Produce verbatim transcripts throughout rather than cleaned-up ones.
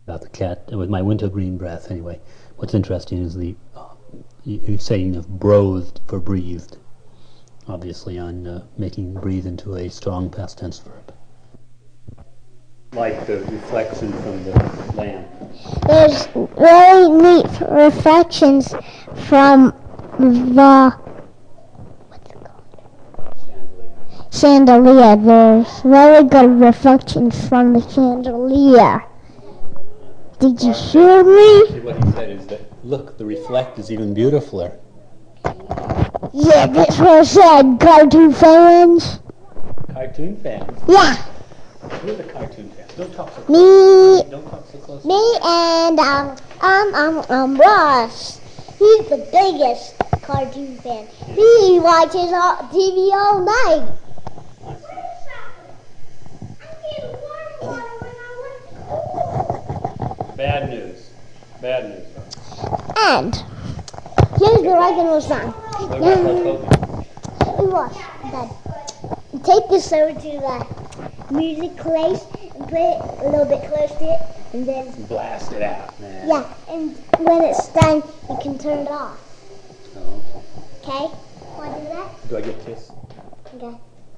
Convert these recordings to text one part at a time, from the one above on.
About the cat with my wintergreen breath. Anyway, what's interesting is the uh, saying of "brothed" for breathed, obviously on uh, making breathe into a strong past tense verb. Like the reflection from the lamp. There's really neat reflections from the what's it called? Chandelier. Chandelier. There's very good reflections from the chandelier. Did you hear me? What he said is that, look, the reflect is even beautifuler. Yeah, that's what I said. Cartoon fans. Cartoon fans? Yeah. Who's the cartoon fans? Don't talk so close. Me. Don't talk so close. Me and um um um um Ross. He's the biggest cartoon fan. He watches all T V all night. Bad news. Bad news. And here's the regular song. What about Hulk We watch that. Take this over to the music place and put it a little bit close to it, and then blast it out, man. Yeah, and when it's done, you can turn it off. Oh. Okay? Want to do that? Do I get a kiss? Okay.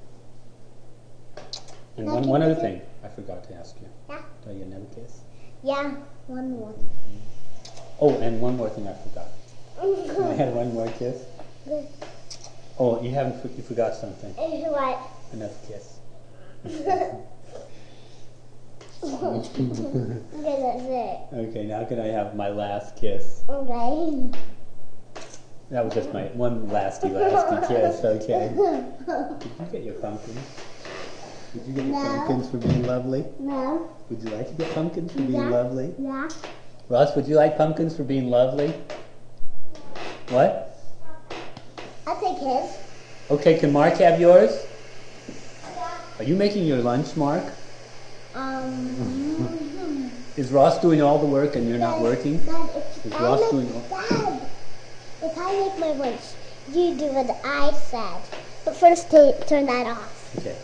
And Now one, can one you other kiss? thing I forgot to ask you. Yeah. Do I get another kiss? Yeah, one more. Oh, and one more thing I forgot. I had one more kiss. Good. Oh, you haven't. You forgot something. What? Another kiss. Okay, that's it. Okay, now can I have my last kiss? Okay. That was just my one lasty lasty kiss. Okay. Did you get your pumpkins? Did you get your No. pumpkins for being lovely? No. Would you like to get pumpkins for being Yeah. lovely? Yeah. Ross, would you like pumpkins for being lovely? What? I'll take his. Okay, can Mark have yours? Are you making your lunch, Mark? Um. Is Ross doing all the work and you're not working? Dad, if Is I Ross make, doing all... Dad, if I make my lunch, you do what I said. But first, t- turn that off. Okay.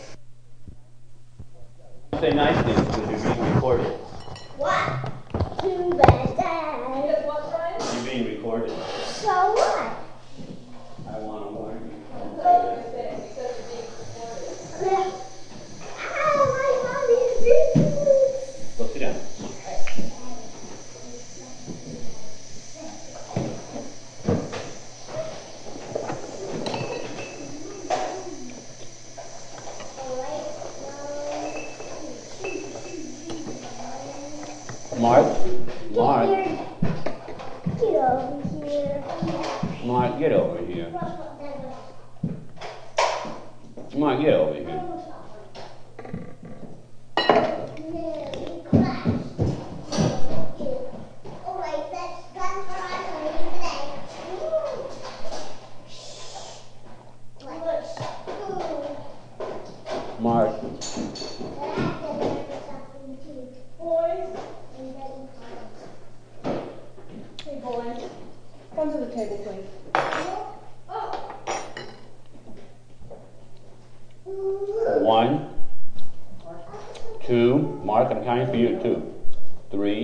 Say nice things because you're being recorded. What? Too bad, Dad. You're being recorded. So what? I want to warn you. Go sit down. Mark? Mark? Get over here. Mark, get over here. Mark, get over here. Mark. Hey, boys. Come to the table, please. One. Two. Mark, I'm counting for you. Two. Three.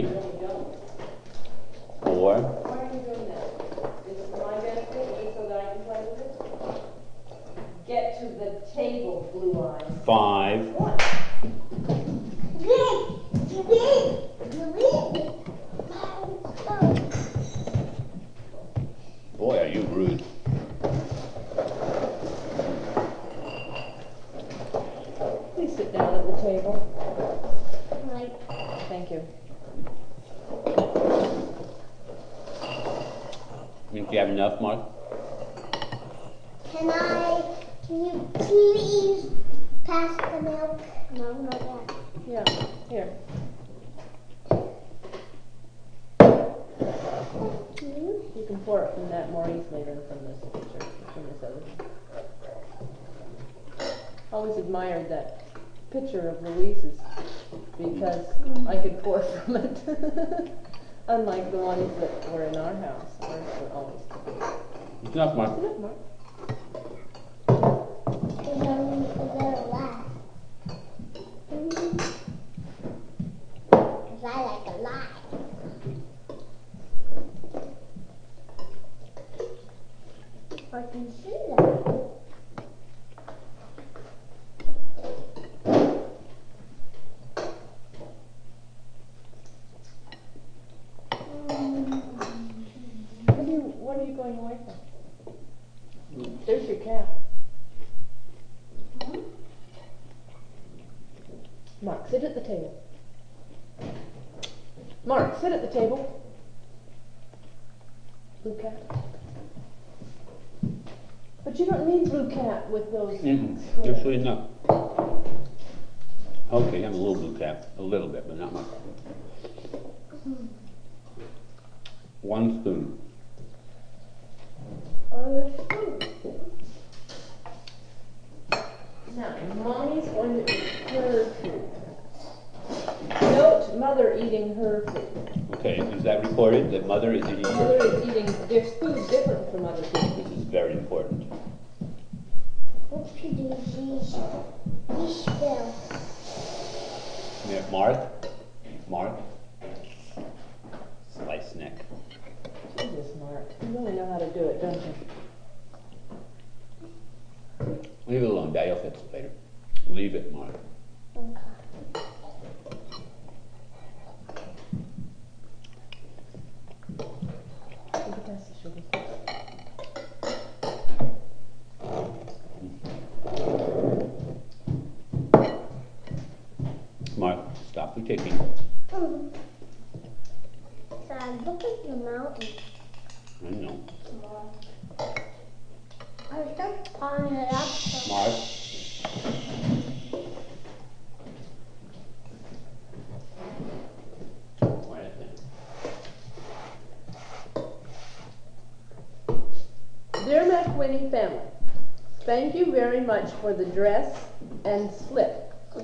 Four. Why are you doing that? Is it for my benefit, just so that I can play with it? Get to the table, Blue Eyes. Five. Boy, are you rude. Please sit down at the table. Right. Thank you. Think you have enough, Mark? Can I, can you please pass the milk? No, not yet. Yeah, here. Thank you. You can pour it from that more easily than from this picture, from this other one. Always admired that picture of Louise's because I could pour from it. Unlike the ones that were in our house. Ours were always It's enough, Mark. Isn't it, Mark? Is there, is there a laugh? Is I like a lot. I can see that. What are you, what are you going away from? There's your cat. Mark, sit at the table. Mark, sit at the table. Blue cat. But you don't need blue cat with those. Mm-mm. Actually, no. Okay, I'm a little blue cat, a little bit, but not much. One spoon. Now, Mommy's going to eat her food. Note mother eating her food. Okay, is that recorded, that mother is eating Mother her? is eating, there's food different from other food. This is very important. What should you do? Fish bill. Yeah, Mark? Mark? Slice neck. Jesus, Mark, you really know how to do it, don't you? Leave it alone, Daddy will fix it later. Leave it, Mark. Okay. You can pass the sugar. Mark, stop the kicking. Mm. Dad, look at the mountain. I know. I was just pulling it up. So Mark? Quiet then. Dear McWhinney family, thank you very much for the dress and slip.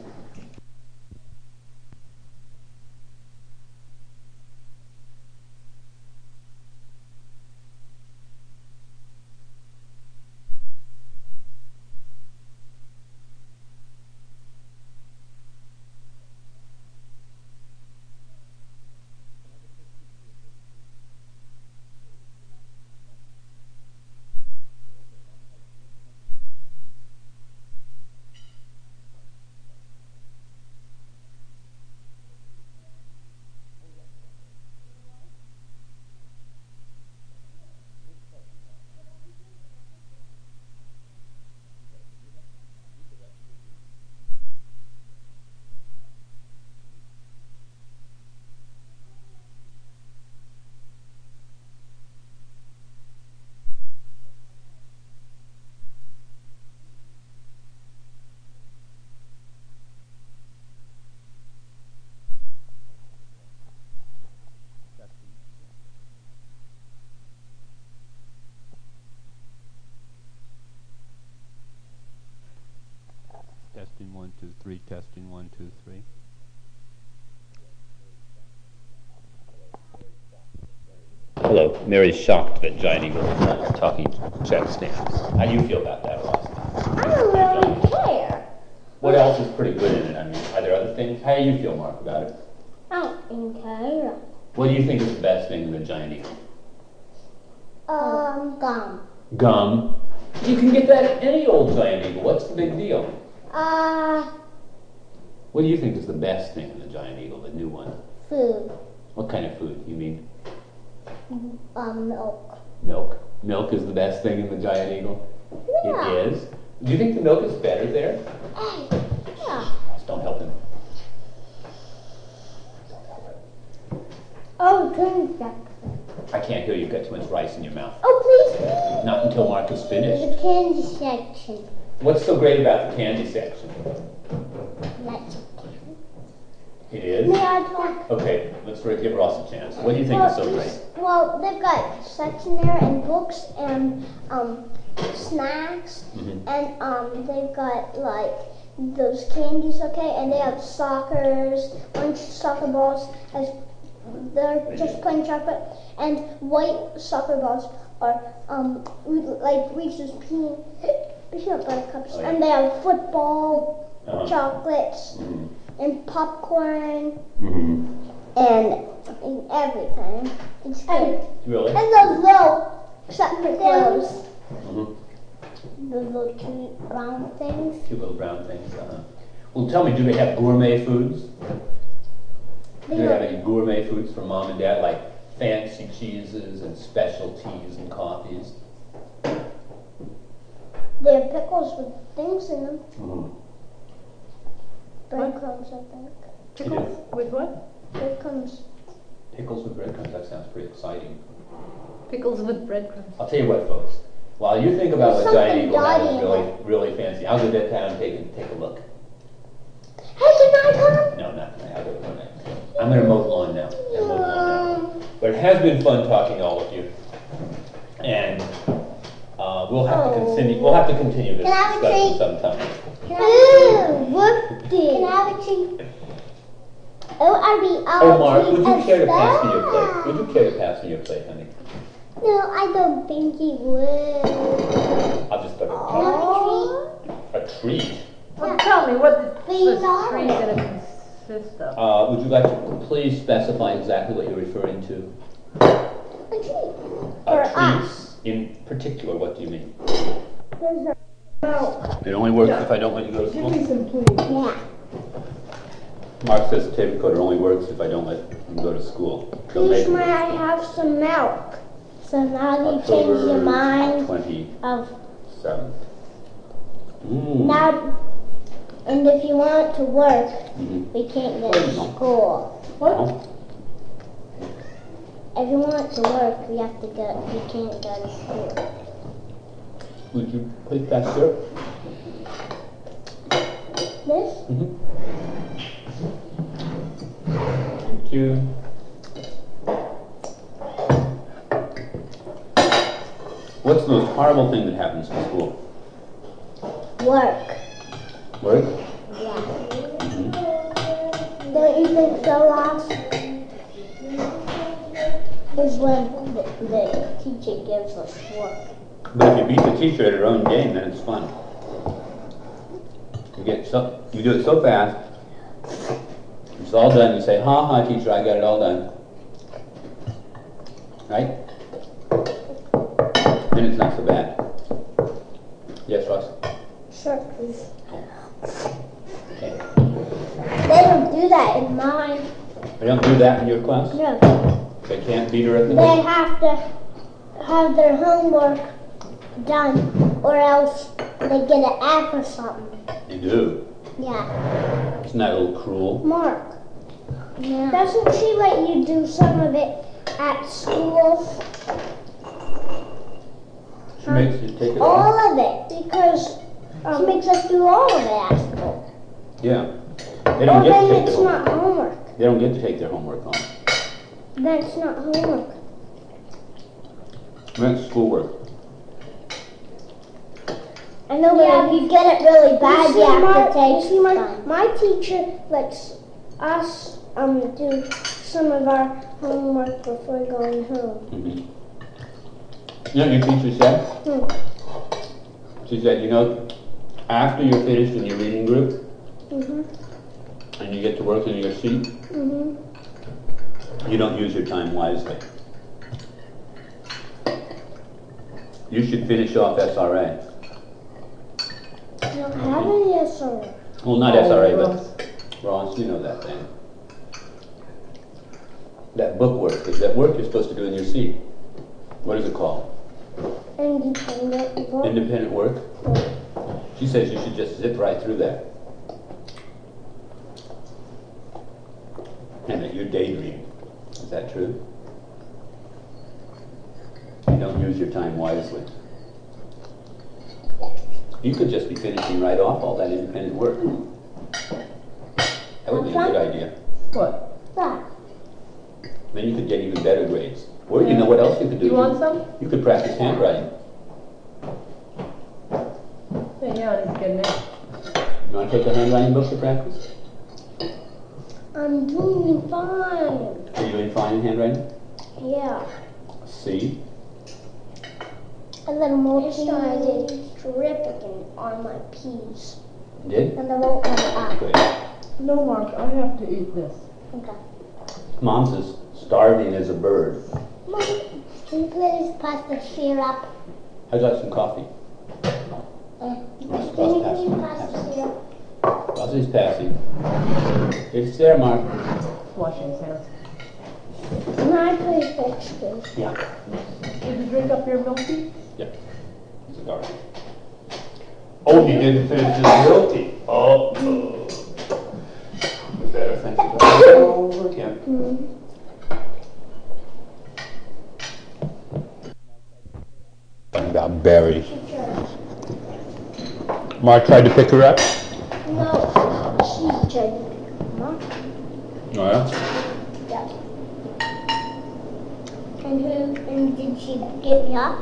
Testing one, two, three, testing one, two, three. Hello, Mary's shocked that Giant Eagle is not talking check stamps. How do you feel about that, Ross? I don't really care. What else is pretty good in it? I mean, are there other things? How do you feel, Mark, about it? I don't care. What do you think is the best thing in the Giant Eagle? Um, gum. Gum. You can get that at any old Giant Eagle. What's the big deal? Uh, What do you think is the best thing in the Giant Eagle, the new one? food. What kind of food? You mean Um, milk. milk? Milk is the best thing in the Giant Eagle? Yeah. It is? Do you think the milk is better there? Hey, yeah. Just don't help him. Oh, candy section. I can't hear you. You've got too much rice in your mouth. Oh, please. Not until Mark is finished. The candy section. What's so great about the candy section? That's It is? May I talk? Okay, let's give Ross a chance. What do you think is so Well, great? Well, they've got section there and books and um, snacks Mhm. and um, they've got like those candies, okay, and they have soccers, orange soccer balls, as they're just plain chocolate, and white soccer balls are um like Reese's peanut peanut butter cups, Oh, yeah. and they have football, Uh-huh. chocolates, Mhm. and popcorn. Mhm. and, and everything. It's good. Really? And those little separate things. Mm-hmm. The little cute round things. Cute little brown things. Uh-huh. Well, tell me, do they have gourmet foods? Do they have any gourmet foods for mom and dad, like fancy cheeses and specialties and coffees? They have pickles with things in them. Mm-hmm. Breadcrumbs, I think. Pickles with what? Breadcrumbs. Pickles with breadcrumbs, that sounds pretty exciting. Pickles with breadcrumbs. I'll tell you what, folks. While you think about There's what Giant something Eagle has dotty in really, really fancy, I'll go down and take, take a look. Hey, can I come? No, not tonight. I'll go tonight. I'm going to mow the lawn now. I'm gonna mow the lawn now. But it has been fun talking to all of you. And uh, we'll have to continue. We'll have to continue this Can I have a discussion treat? sometime. Can I have a treat? What? Can I have a treat? Oh, I'll be out. Oh, Mark, would you care to pass me your plate? Would you care to pass me your plate, honey? No, I don't think he would. I'll just put it. Can I have a A treat. Well, tell me, what Please, is this all tree right. going to consist of? Uh, would you like to please specify exactly what you're referring to? A treat. A For treat us. in particular, what do you mean? There's a milk. It only works if I don't let you go to Give school? me some, please. Yeah. Mark says the tape recorder only works if I don't let him go to school. They'll Please, make may I have some milk? So now you change your October mind twenty-seventh. of Mm. now. And if you want to work, Mhm. we can't go to school. Well, If you want to work, we have to go. We can't go to school. would you please pass sir? This? Mm-hmm. Thank you. What's the most horrible thing that happens in school? Work. Work? Yeah. Mm-hmm. Don't you think so, Ross? Is when the, the teacher gives us work. But if you beat the teacher at her own game, then it's fun. You get so you do it so fast. It's all done. You say, "Ha ha, teacher, I got it all done." Right? Then it's not so bad. Yes, Ross. Sure, please. Okay. They don't do that in mine. They don't do that in your class. No. They can't beat her at the They game. have to have their homework done, or else they get an F or something. You do. Yeah. Isn't that a little cruel? Mark. Yeah. Doesn't she let you do some of it at school? She makes you take it All off. of it, because um, she makes us do all of it at school. Yeah. They Or don't get to then take it's their not homework. homework. They don't get to take their homework home. Then it's not homework. That's schoolwork. I know, but if you get it really bad, you, see, have my, to take you see, my, some. my teacher lets us um do some of our homework before going home. Mm-hmm. You know what your teacher said? Hmm. She said, you know, after you're finished in your reading group Mhm. and you get to work in your seat, Mhm. you don't use your time wisely. You should finish off S R A. I don't have any S R A. Well, not Oh, S R A, Ross. but Ross, you know that thing. That book work, that work you're supposed to do in your seat. What is it called? Independent work. Independent work? She says you should just zip right through that. And that you daydream. Is that true? You don't use your time wisely. You could just be finishing right off all that independent work. That would be a good idea. What? That. Then you could get even better grades. Or you know what else you could do? You want some? You could practice handwriting. Yeah, yeah, he's getting it. You want to take a handwriting book to practice? I'm doing fine. Are you doing fine in handwriting? Yeah. See? And then more It started dripping on my peas. Did? and they won't come out. Great. No, Mark, I have to eat this. Okay. Mom's as starving as a bird. Mom, can you please pass the syrup? I got some coffee. Uh, Ross, can you Ross, please pass. pass the syrup? Rossie's passing. It's there, Mark. Washing his hands. Can I please fix this? Yeah. Did you drink up your milk tea? Yeah. It's a garden. Oh, he didn't finish his milk tea. Oh. oh. We better think about it over again. About berries. Mark tried to pick her up. No, she tried to pick them up. Oh yeah. Yeah. And who? And did she get me up?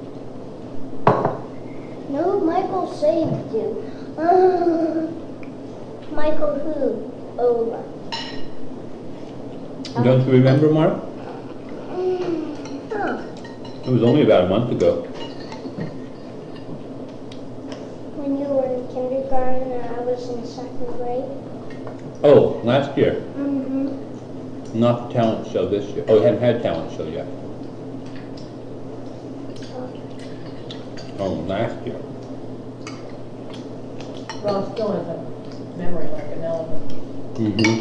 No, Michael saved you. Uh, Michael who? Oh. Don't you remember, Mark? Huh. It was only about a month ago. When you were in kindergarten and I was in second grade. Oh, last year. Mm-hmm. Not the talent show this year. Oh, we haven't had talent show yet. Oh, last year. Ross still has a memory like an elephant. Mm-hmm.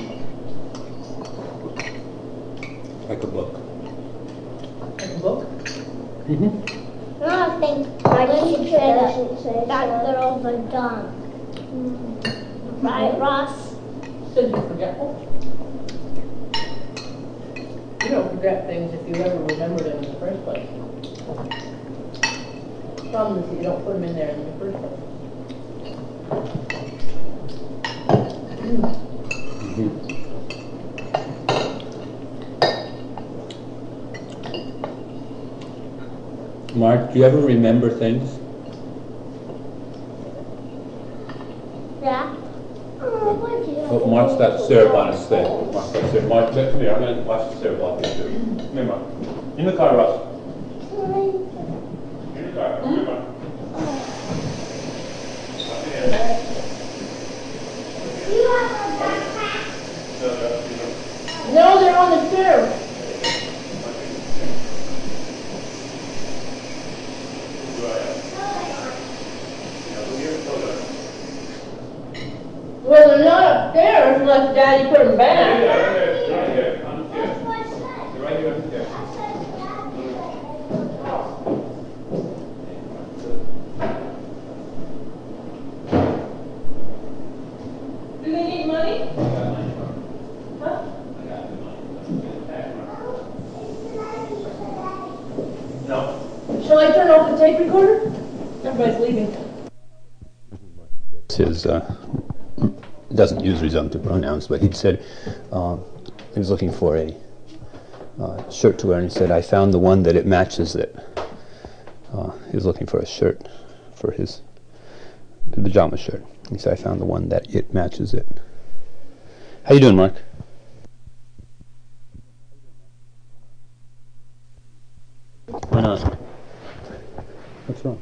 Like a book. Like a book? Mm-hmm. Another thing, I didn't say that, that girls are dumb. Right, Ross? Said you're forgetful? You don't forget things if you ever remember them in the first place. The problem is that you don't put them in there in the first place. Mm-hmm. Mark, do you ever remember things? Yeah. Oh, what did you Oh, Mark's got syrup on his thing. Mark's got syrup. Mark, come here. I'm going to watch the syrup off you too. Come here, Mark. In the car, Ross. In the car. Come here, Mark. You have a backpack? No, they're on the stairs. Well, they're not upstairs unless Daddy put them back. Right here, on the chair. That's what I said. They're right here on the chair. I said that. Do they need money? Huh? No. Shall I turn off the tape recorder? Everybody's leaving. His uh, doesn't use resumptive pronouns, but he'd said uh, he was looking for a uh, shirt to wear, and he said, "I found the one that it matches it." Uh, he was looking for a shirt for his pajama shirt. He said, "I found the one that it matches it." How you doing, Mark? Why not? What's wrong?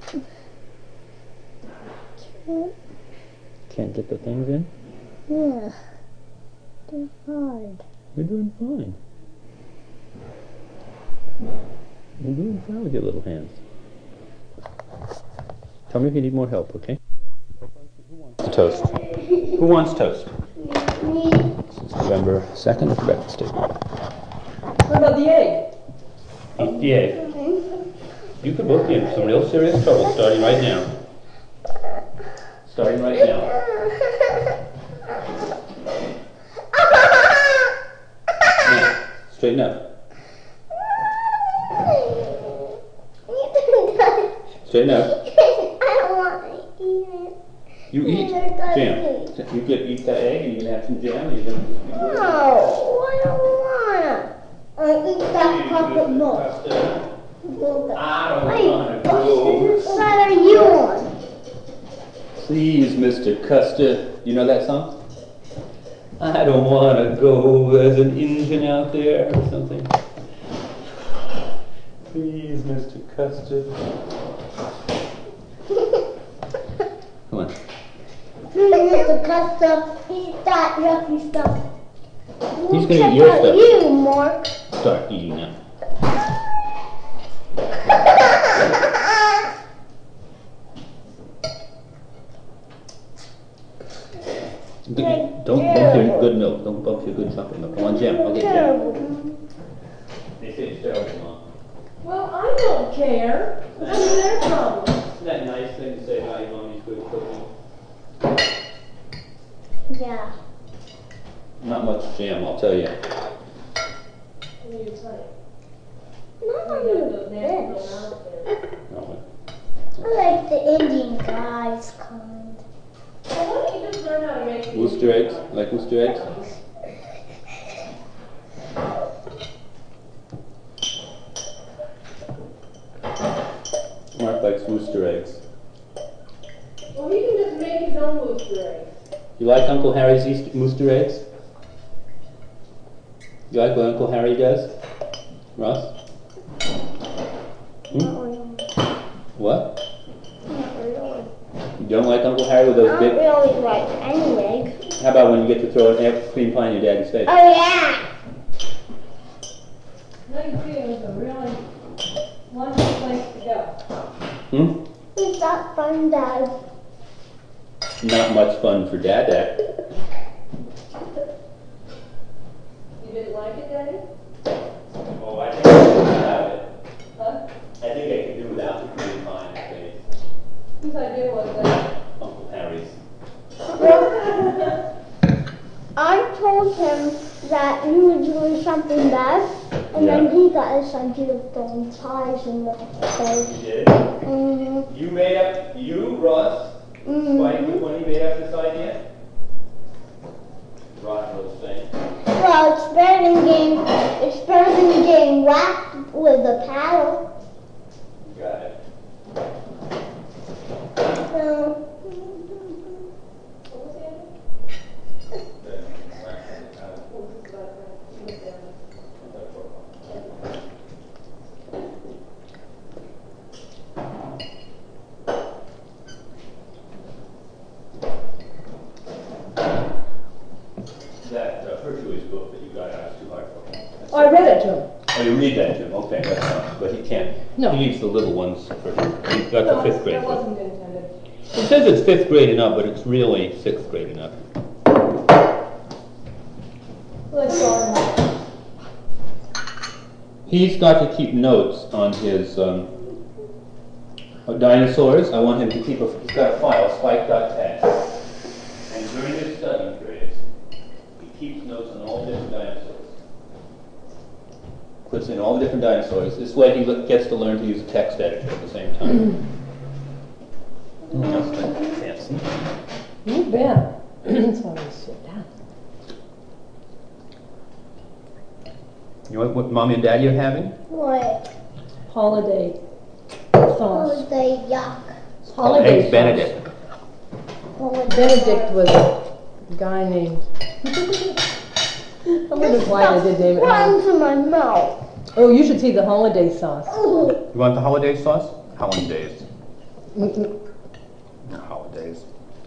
Can't get the things in? Yeah. They're hard. You're doing fine. You're doing fine with your little hands. Tell me if you need more help, okay? Who wants toast? Who wants toast? Me. Since November second for breakfast table. What about the egg? Eat the egg. You could both be in some real serious trouble starting right now. Starting right now. Now, straighten up. Straighten up. I don't want to eat it. You eat jam. You could eat that egg and you can have some jam and you're going to No, I don't want to. I eat that chocolate milk. I don't Hey, want to whose go. side are you on? Please, Mister Custer. You know that song? I don't want to go. There's an engine out there or something. Please, Mister Custer. Come on. Mister Custer, eat that yucky stuff. He's gonna eat Check your out stuff. You, Mom. more? Start eating now. Don't bump your good milk. Don't bump your good chocolate milk. I want jam. I'll get jam. Terrible. They say it's terrible, Mom. Well, I don't care. What's their problem? Isn't that nice thing to say, hi, Mommy's good cooking? Yeah. Not much jam, I'll tell you. What do you say? Not We only got those nasty this. little outfits. No. I like the Indian guys kind. Well, why don't you just learn how to make these? Worcester eggs? Like Worcester eggs? Mark likes Worcester eggs. Well, he can just make his own Worcester eggs. You like Uncle Harry's Easter Worcester eggs? You like what Uncle Harry does? Ross? Hmm? Not really. What? Not really. You don't like Uncle Harry with I those don't big... really like any egg. How about when you get to throw an cream pie in your daddy's face? Oh yeah. Thanksgiving is a really wonderful place to go. Hmm? Is that fun, Dad? Not much fun for Dad, Dad. You didn't like it, Daddy? Oh, I think I could do without it. Huh? I think I could do without the cream pie in his face. Whose idea was that? Uncle Harry's. Well, I told him that he was doing something bad, and Yeah. then he got this idea of throwing pies in the face. You did? Mm-hmm. You made up, you, Ross, Mm-hmm. Spike, which one you made up this idea? Rotten little thing. Well, it's better than getting it's better than getting whacked with a paddle. You got it. So, What was the idea? That uh, Hercules book that you got out is too hard for him. Oh, I read it to him. Oh, you read that to him, okay, that's fine, but he can't. No. He needs the little ones for, he's got No, the fifth grade that book. wasn't intended. It says it's fifth grade enough, but it's really sixth grade enough. Let's go on. He's got to keep notes on his um, uh, dinosaurs. I want him to keep a, he's got a file, spike dot txt. And during his study periods, he keeps notes on all the different dinosaurs. Puts in all the different dinosaurs. This way he le- gets to learn to use a text editor at the same time. Oh, that's kind of fancy. You bet. So I'm gonna sit down. You know what, what Mommy and Daddy are having? what? Holiday sauce. Holiday yuck. Holiday Eggs sauce. Benedict. Holiday Benedict was a guy named. I wonder why they did name it. Run Holiday. to my mouth. Oh, you should see the holiday sauce. Ooh. You want the holiday sauce? Hollandaise. Mm-mm. Hollandaise.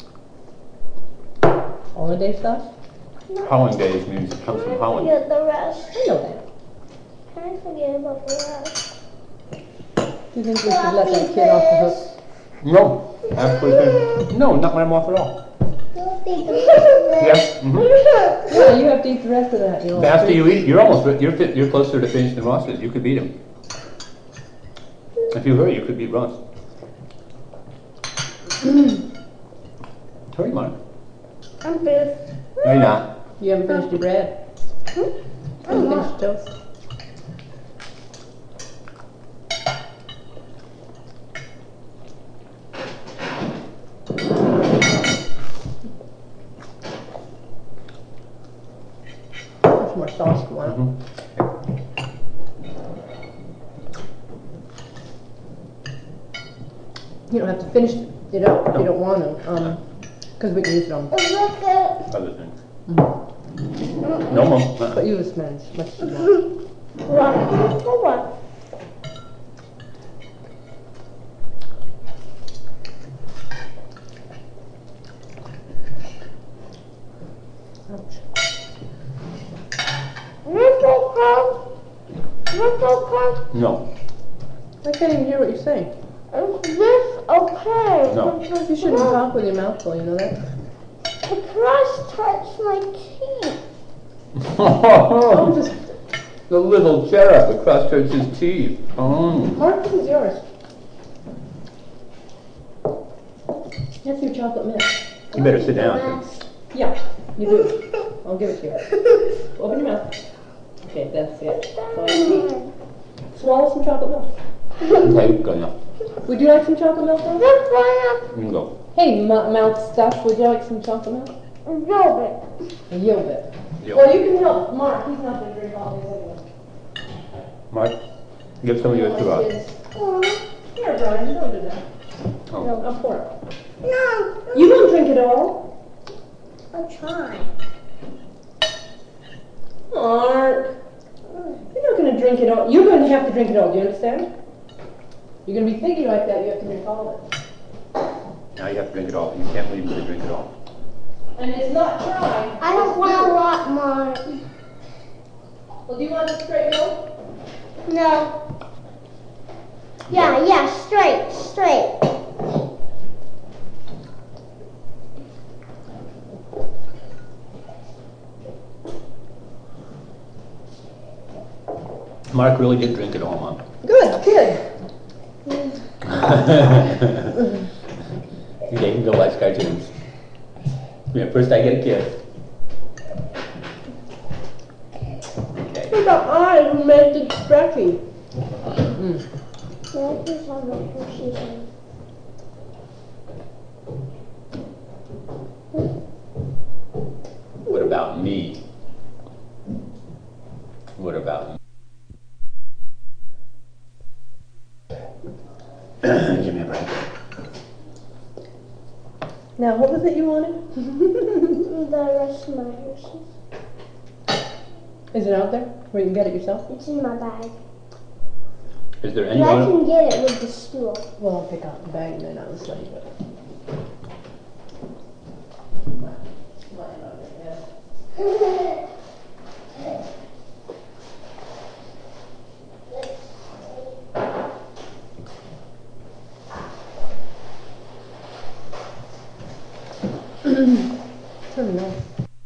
Holiday sauce? Hollandaise means it comes from Holland. Forget the rest. I know that. Can I forget about the rest? Do you think we should let that kid off the hook? No, absolutely. No, not let him off at all. You'll think the rest. Yes. Mm-hmm. Yeah, you have to eat the rest of that. You know. The faster you eat, you're almost you're fi- you're closer to finishing than Ross is. You could beat him. If you hurry, you could beat Ross. Hurry, Mark. I'm pissed. No, you're not. You haven't finished your bread? Hmm? You haven't finished your toast? There's more sauce if you want. Mhm. You don't have to finish it you don't, if you don't want to, um, because we can use it on. Look at Other things. No, Mom. Uh-uh. But you as much much as you want. what? For what? Ouch. Nipple this okay? No. I can't even hear what you're saying. Is this okay? No. Because You shouldn't the- talk with your mouth full, you know that? The crust touched my teeth. Oh, just, The little cherub, the crust hurts his teeth. Oh. Mark, this is yours. That's your chocolate mint. You better sit down. Yeah, you do. I'll give it to you. Open your mouth. Okay, that's it. That's all you need. Swallow some chocolate milk. Okay, good enough. Would you like some chocolate milk then? Just why You can go. Hey, m- mouth stuff, would you like some chocolate milk? not yogurt? A little bit. Yo. Well, you can help Mark. He's not going to drink all this anyway. Mark, give some of yours to us. Oh, Here, Brian, don't do that. Oh. I'll pour it. no. You don't drink it all. I'll try. Mark. You're not going to drink it all. You're going to have to drink it all. Do you understand? You're going to be thinking like that. You have to drink all of it. Now you have to drink it all. You can't leave until you drink it all. And it's not dry. I don't want a lot more. Well, do you want a straight milk? No. Yeah, yeah, straight, straight. Mark really did drink it all, Mom. Good, kid. Okay, you can go watch cartoons. Yeah, first I get a kiss. Okay. Look at the eyes who made it stretchy. Yeah, just have a Hershey's. What about me? What about me? Give me a break. Now, what was it you wanted? The rest of my Hershey's. Is it out there where you can get it yourself? It's in my bag. Is there But any I one? can get it with the stool. Well, I'll pick out the bag and then I'll slide it.